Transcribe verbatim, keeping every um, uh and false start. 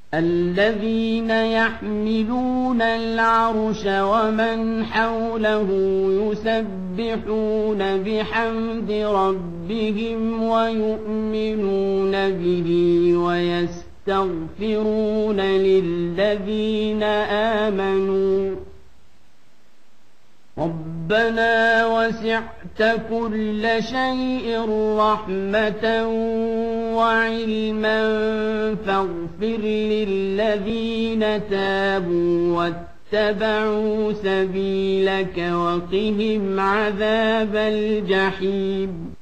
الذين يحملون العرش ومن حوله يسبحون بحمد ربهم ويؤمنون به ويستغفرون للذين آمنوا ربنا وسعت كل شيء رحمة وعلما فاغفر للذين تابوا واتبعوا سبيلك وقهم عذاب الجحيم